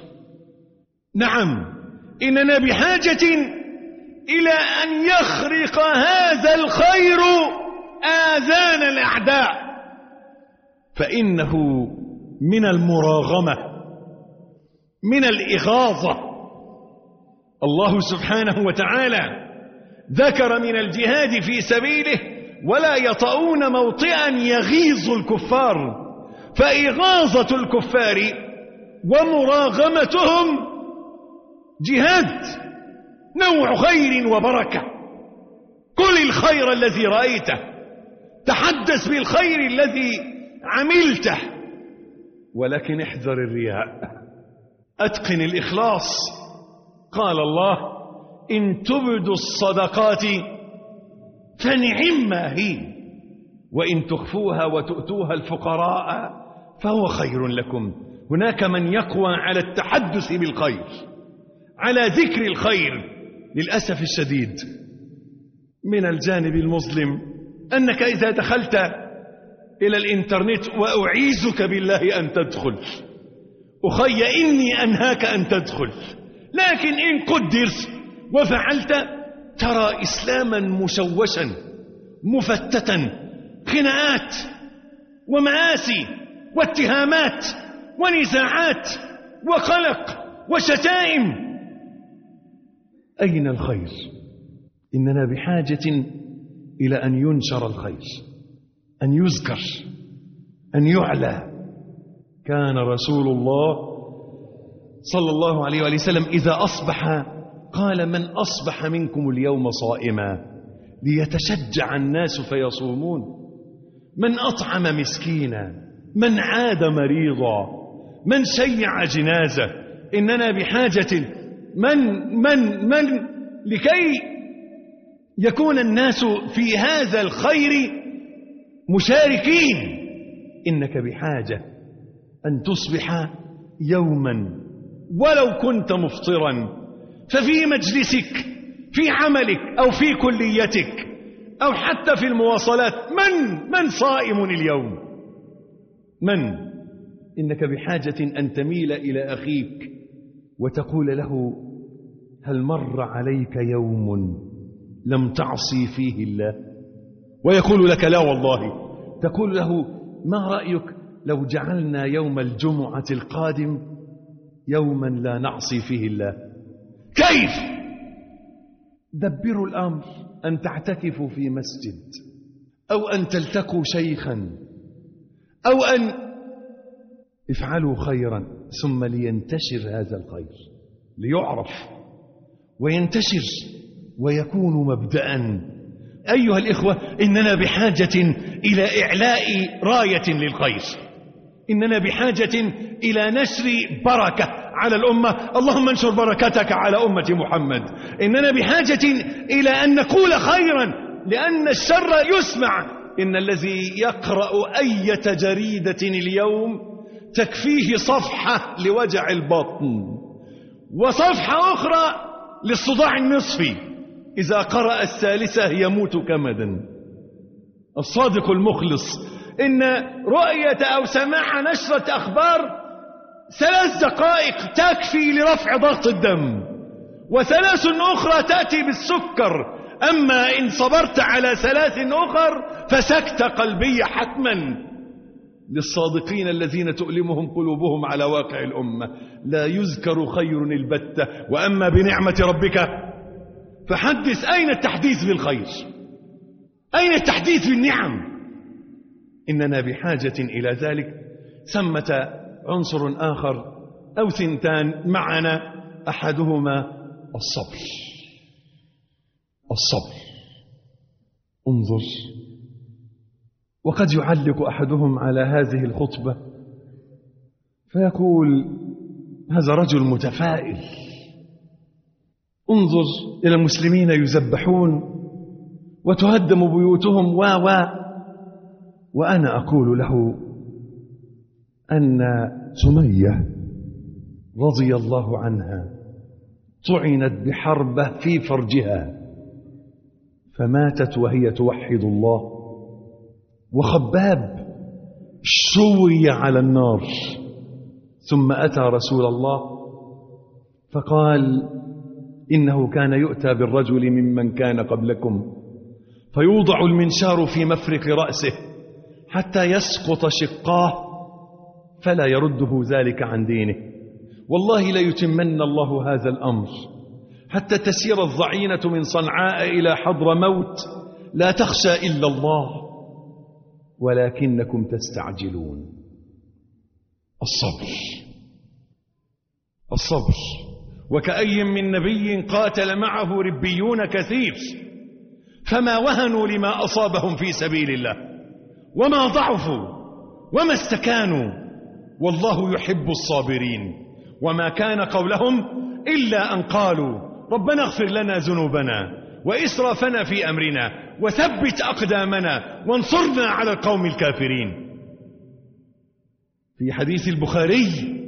نعم، إننا بحاجة إلى أن يخرق هذا الخير آذان الأعداء، فإنه من المراغمة، من الإغاظة. الله سبحانه وتعالى ذكر من الجهاد في سبيله ولا يطؤون موطئا يغيظ الكفار، فإغاظة الكفار ومراغمتهم جهاد، نوع خير وبركة. قل الخير الذي رأيته، تحدث بالخير الذي عملته، ولكن احذر الرياء، أتقن الإخلاص. قال الله: إن تبدوا الصدقات فنعما هي، وإن تخفوها وتؤتوها الفقراء فهو خير لكم. هناك من يقوى على التحدث بالخير، على ذكر الخير. للأسف الشديد من الجانب المظلم أنك إذا دخلت إلى الإنترنت، وأعيذك بالله أن تدخل، أخي إني أنهاك أن تدخل، لكن إن قدرت وفعلت ترى إسلاما مشوشا مفتتا، خناقات ومآسي واتهامات ونزاعات وقلق وشتائم. أين الخير؟ إننا بحاجة إلى أن ينشر الخير، أن يذكر، أن يعلى. كان رسول الله صلى الله عليه وآله وسلم إذا أصبح قال: من أصبح منكم اليوم صائما ليتشجع الناس فيصومون، من أطعم مسكينا، من عاد مريضا، من شيع جنازة. إننا بحاجة من من من لكي يكون الناس في هذا الخير مشاركين. إنك بحاجة أن تصبح يوما ولو كنت مفطرا، ففي مجلسك، في عملك، أو في كليتك، أو حتى في المواصلات، من من صائم اليوم؟ من إنك بحاجة أن تميل إلى أخيك وتقول له: هل مر عليك يوم لم تعصي فيه الله؟ ويقول لك: لا والله. تقول له: ما رأيك لو جعلنا يوم الجمعة القادم يوما لا نعصي فيه الله؟ كيف؟ دبروا الأمر، أن تعتكفوا في مسجد، أو أن تلتقوا شيخا، أو أن افعلوا خيرا، ثم لينتشر هذا الخير، ليعرف وينتشر ويكون مبدأ. أيها الإخوة، إننا بحاجة إلى إعلاء راية للخير، إننا بحاجة إلى نشر بركة على الأمة. اللهم انشر بركتك على أمة محمد. إننا بحاجة إلى أن نقول خيرا، لأن الشر يسمع. إن الذي يقرأ أي جريدة اليوم تكفيه صفحة لوجع البطن وصفحة أخرى للصداع النصفي، إذا قرأ الثالثة يموت كمدا. الصادق المخلص إن رؤية أو سماع نشرة أخبار ثلاث دقائق تكفي لرفع ضغط الدم، وثلاث أخرى تأتي بالسكر. أما إن صبرت على ثلاث أخر فسكتة قلبية حتما. للصادقين الذين تؤلمهم قلوبهم على واقع الأمة لا يذكر خير البتة. وأما بنعمة ربك فحدث. أين التحديث بالخير؟ أين التحديث بالنعم؟ إننا بحاجة إلى ذلك. ثمة عنصر آخر أو ثنتان معنا، أحدهما الصبر. الصبر. انظر، وقد يعلق أحدهم على هذه الخطبة فيقول: هذا رجل متفائل. انظر إلى المسلمين يذبحون وتهدم بيوتهم و و وأنا أقول له أن سمية رضي الله عنها طعنت بحربة في فرجها فماتت وهي توحد الله، وخباب شوي على النار، ثم أتى رسول الله فقال: إنه كان يؤتى بالرجل ممن كان قبلكم فيوضع المنشار في مفرق رأسه حتى يسقط شقاه فلا يرده ذلك عن دينه. والله ليتمن الله هذا الأمر حتى تسير الضعينة من صنعاء إلى حضر موت لا تخشى إلا الله ولكنكم تستعجلون. الصبر. الصبر. وكأي من نبي قاتل معه ربيون كثير فما وهنوا لما أصابهم في سبيل الله وما ضعفوا وما استكانوا والله يحب الصابرين. وما كان قولهم إلا أن قالوا ربنا اغفر لنا ذنوبنا وإسرافنا في أمرنا وثبت أقدامنا وانصرنا على القوم الكافرين. في حديث البخاري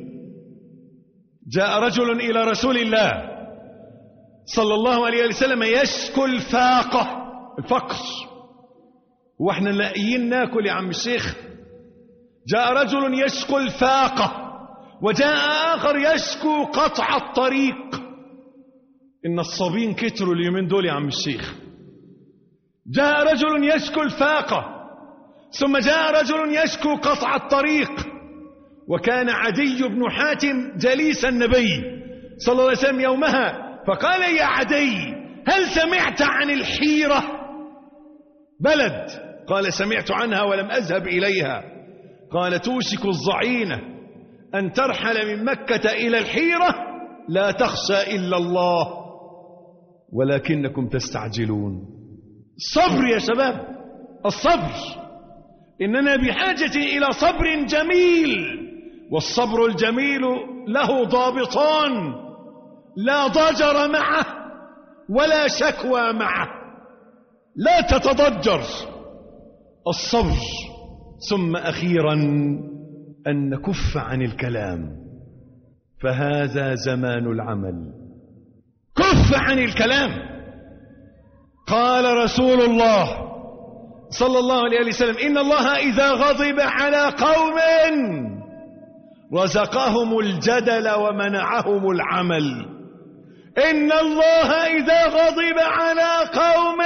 جاء رجل إلى رسول الله صلى الله عليه وسلم يشكو الفاقة، الفقر، واحنا لاقيين ناكل يا عم الشيخ. جاء رجل يشكو الفاقة وجاء آخر يشكو قطع الطريق. إن الصابين كتروا اليومين دول يا عم الشيخ. جاء رجل يشكو الفاقة ثم جاء رجل يشكو قطع الطريق. وكان عدي بن حاتم جليس النبي صلى الله عليه وسلم يومها فقال: يا عدي هل سمعت عن الحيرة بلد؟ قال: سمعت عنها ولم أذهب إليها. قال: توشك الضعينة أن ترحل من مكة إلى الحيرة لا تخشى إلا الله ولكنكم تستعجلون. الصبر يا شباب، الصبر. إننا بحاجة إلى صبر جميل، والصبر الجميل له ضابطان: لا ضجر معه ولا شكوى معه، لا تتضجر. الصبر. ثم أخيرا أن نكف عن الكلام، فهذا زمان العمل. كف عن الكلام. قال رسول الله صلى الله عليه وسلم: إن الله إذا غضب على قوم رزقهم الجدل ومنعهم العمل. إن الله إذا غضب على قوم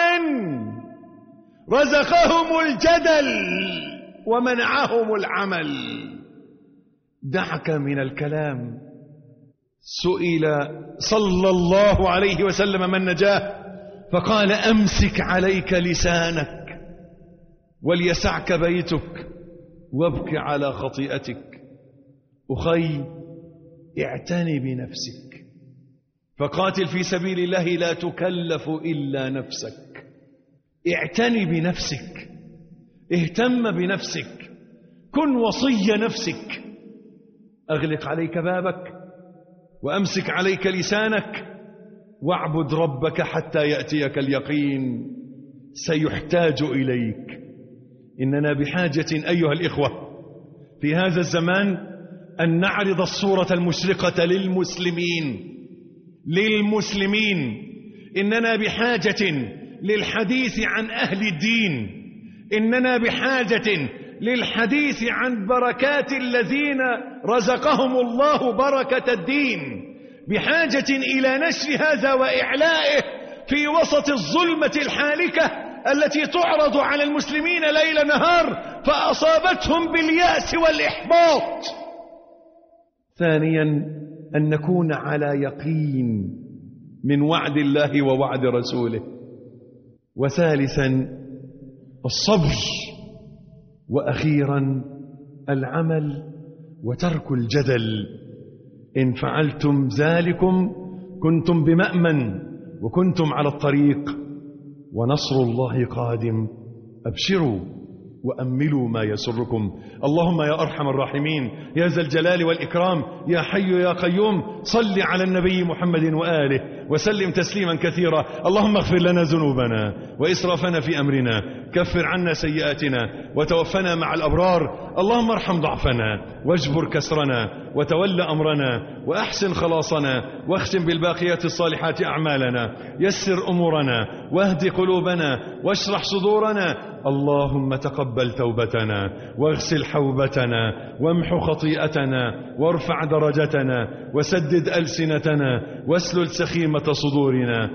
رزقهم الجدل ومنعهم العمل. دعك من الكلام. سئل صلى الله عليه وسلم من نجاه فقال أمسك عليك لسانك وليسعك بيتك وابك على خطيئتك. أخي اعتني بنفسك فقاتل في سبيل الله لا تكلف إلا نفسك. اعتني بنفسك، اهتم بنفسك، كن وصي نفسك. أغلق عليك بابك وأمسك عليك لسانك واعبد ربك حتى يأتيك اليقين. سيحتاج إليك. إننا بحاجة أيها الإخوة في هذا الزمان أن نعرض الصورة المشرقة للمسلمين للمسلمين إننا بحاجة للحديث عن أهل الدين. إننا بحاجة للحديث عن بركات الذين رزقهم الله بركة الدين. بحاجة إلى نشر هذا وإعلائه في وسط الظلمة الحالكة التي تعرض على المسلمين ليل نهار فأصابتهم باليأس والإحباط. ثانيا أن نكون على يقين من وعد الله ووعد رسوله. وثالثا الصبر. وأخيرا العمل وترك الجدل. إن فعلتم ذلكم كنتم بمأمن وكنتم على الطريق ونصر الله قادم. أبشروا وأملوا ما يسركم. اللهم يا أرحم الراحمين يا ذا الجلال والإكرام يا حي يا قيوم صل على النبي محمد وآله وسلم تسليما كثيرا. اللهم اغفر لنا ذنوبنا وإسرافنا في أمرنا، كفر عنا سيئاتنا وتوفنا مع الأبرار. اللهم ارحم ضعفنا واجبر كسرنا وتول أمرنا وأحسن خلاصنا واختم بالباقيات الصالحات أعمالنا. يسر أمورنا واهد قلوبنا واشرح صدورنا. اللهم تقبل توبتنا واغسل حوبتنا وامحو خطيئتنا وارفع درجتنا وسدد ألسنتنا واسلل سخيمة صدورنا.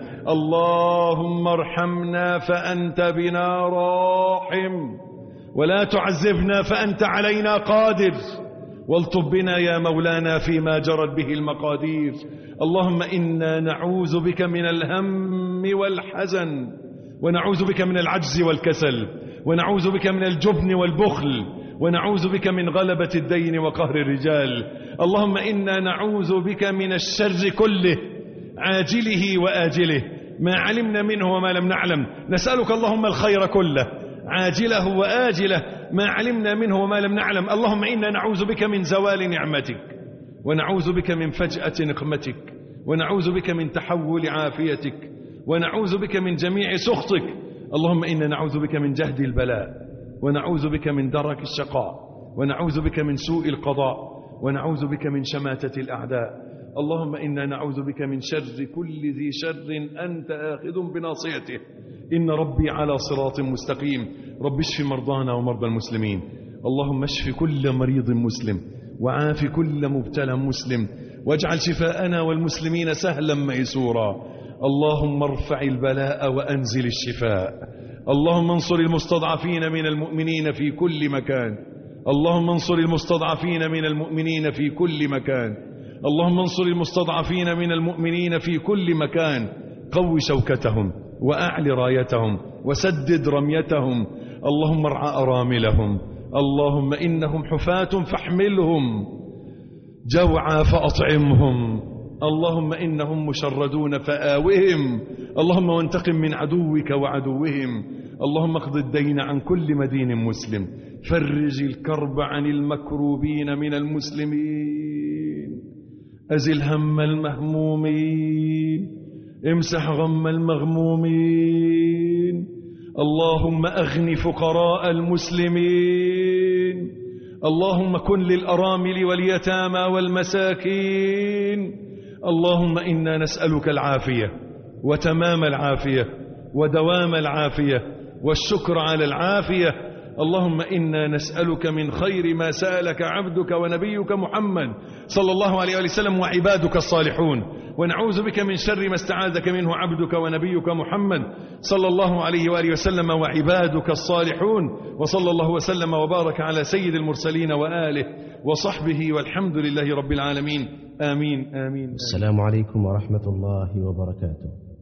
اللهم ارحمنا فأنت بنا راحم ولا تعذبنا فأنت علينا قادر. والطب بنا يا مولانا فيما جرت به المقادير. اللهم إنا نعوذ بك من الهم والحزن ونعوذ بك من العجز والكسل ونعوذ بك من الجبن والبخل ونعوذ بك من غلبة الدين وقهر الرجال. اللهم إنا نعوذ بك من الشر كله عاجله وآجله ما علمنا منه وما لم نعلم. نسألك اللهم الخير كله عاجله وآجله ما علمنا منه وما لم نعلم. اللهم إنا نعوذ بك من زوال نعمتك ونعوذ بك من فجأة نقمتك ونعوذ بك من تحول عافيتك ونعوذ بك من جميع سخطك. اللهم إنا نعوذ بك من جهد البلاء ونعوذ بك من درك الشقاء ونعوذ بك من سوء القضاء ونعوذ بك من شماتة الأعداء. اللهم إنا نعوذ بك من شر كل ذي شر أنت آخذ بناصيته. إن ربي على صراط مستقيم. رب اشف مرضانا ومرضى المسلمين. اللهم اشف كل مريض مسلم وعاف كل مبتلى مسلم واجعل شفاءنا والمسلمين سهلا ميسورا. اللهم ارفع البلاء وأنزل الشفاء. اللهم انصر المستضعفين من المؤمنين في كل مكان. اللهم انصر المستضعفين من المؤمنين في كل مكان. اللهم انصر المستضعفين من المؤمنين في كل مكان. قو شوكتهم وأعل رايتهم وسدد رميتهم. اللهم ارعى أراملهم. اللهم إنهم حفاة فاحملهم جوعا فأطعمهم. اللهم إنهم مشردون فآوهم. اللهم وانتقم من عدوك وعدوهم. اللهم اقض الدين عن كل مدين مسلم. فرج الكرب عن المكروبين من المسلمين. أزل هم المهمومين. امسح غم المغمومين. اللهم أغن فقراء المسلمين. اللهم كن للأرامل واليتامى والمساكين. اللهم إنا نسألك العافية وتمام العافية ودوام العافية والشكر على العافية. اللهم إنا نسألك من خير ما سألك عبدك ونبيك محمد صلى الله عليه وسلم وعبادك الصالحون، ونعوذ بك من شر ما استعاذك منه عبدك ونبيك محمد صلى الله عليه وآله وسلم وعبادك الصالحون. وصلى الله وسلم وبارك على سيد المرسلين وآله وصحبه، والحمد لله رب العالمين. آمين آمين, آمين. السلام عليكم ورحمة الله وبركاته.